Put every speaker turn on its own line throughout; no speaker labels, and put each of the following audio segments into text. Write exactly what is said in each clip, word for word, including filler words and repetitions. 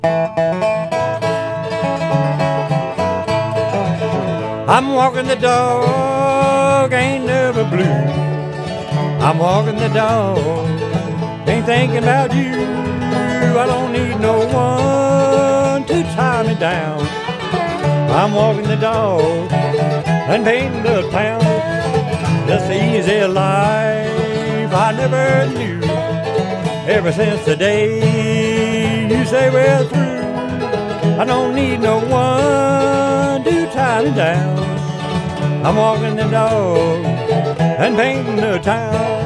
I'm walking the dog, ain't never blue. I'm walking the dog, ain't thinking about you. I don't need no one to tie me down. I'm walking the dog and painting the town. Just the easy life I never knew. Ever since the day you say we're through, I don't need no one to tie me down. I'm walking the dog and painting the town.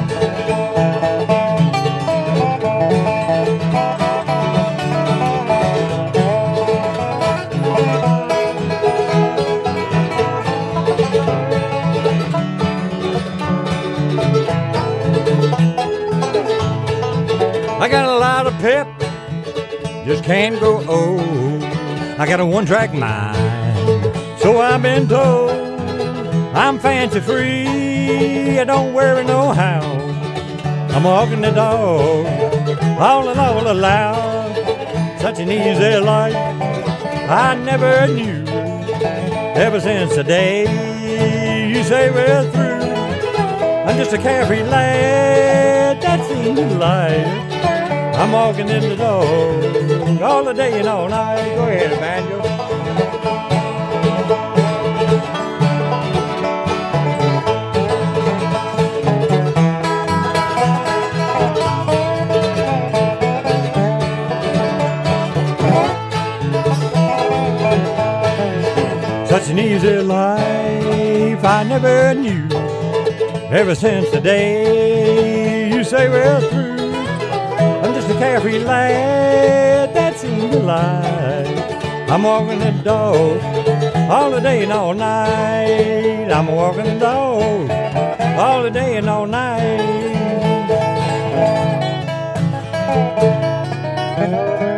I got a lot of pep, just can't go old. I got a one-track mind, so I've been told. I'm fancy free, I don't worry no how. I'm walking the dog, all and all aloud. Such an easy life I never knew. Ever since the day you say we're through, I'm just a carefree lad that seems alive. I'm walking in the dog all the day and all night. Go ahead, banjo. Such an easy life I never knew. Ever since the day you say we're through, I'm just a carefree lad that seems alive. I'm walking the dog all the day and all night. I'm walking the dog all the day and all night.